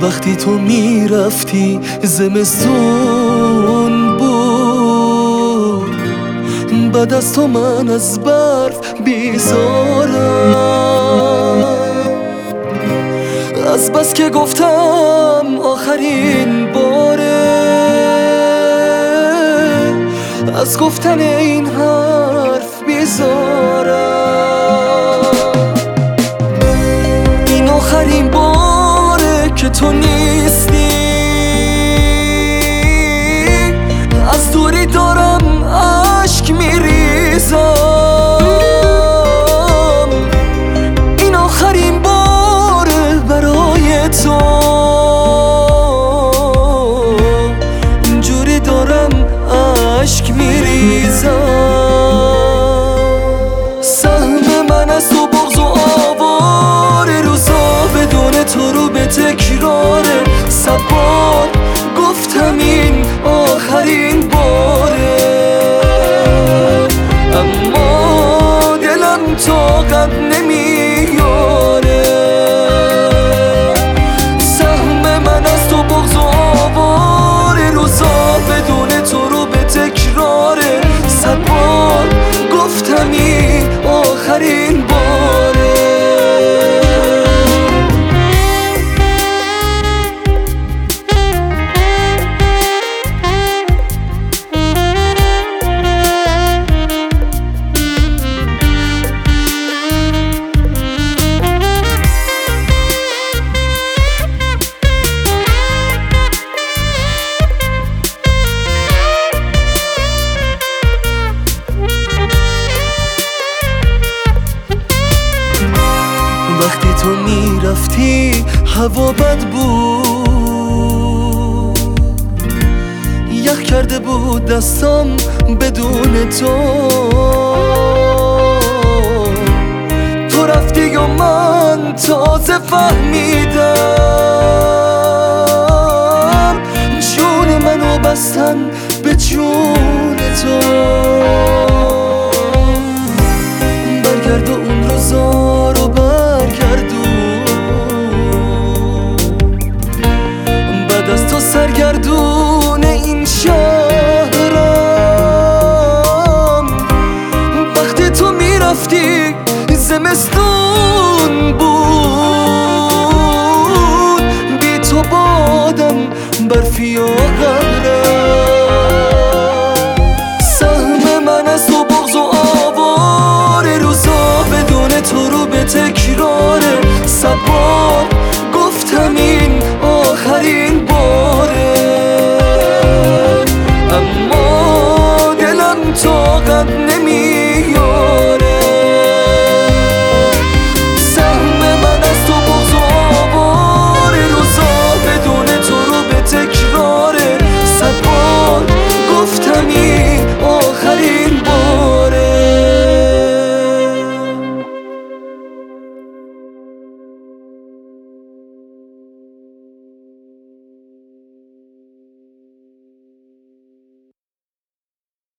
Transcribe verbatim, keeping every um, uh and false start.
وقتی تو میرفتی زمستون بود، بعد از تو من از برف بیزارم. از بس که گفتم آخرین باره، از گفتن این حرف بیزارم. این آخرین باره که تو نیستی، از دوری دارم اشک میریزم. این آخرین باره برای تو، اینجوری دارم اشک میریزم. سهم من از تو بغض و آواره، روزا بدون تو رو به تکراره. صد بار گفتم این آخرین باره، اما دلم طاقت نمیاره. سهم من از تو بغض و آواره، روزا بدون تو رو به تکراره. صد بار گفتم این آخرین باره. وقتی تو میرفتی هوا بد بود، یخ کرده بود دستام بدون تو. تو رفتی و من تازه فهمیدم، جون منو بستن به جون تو.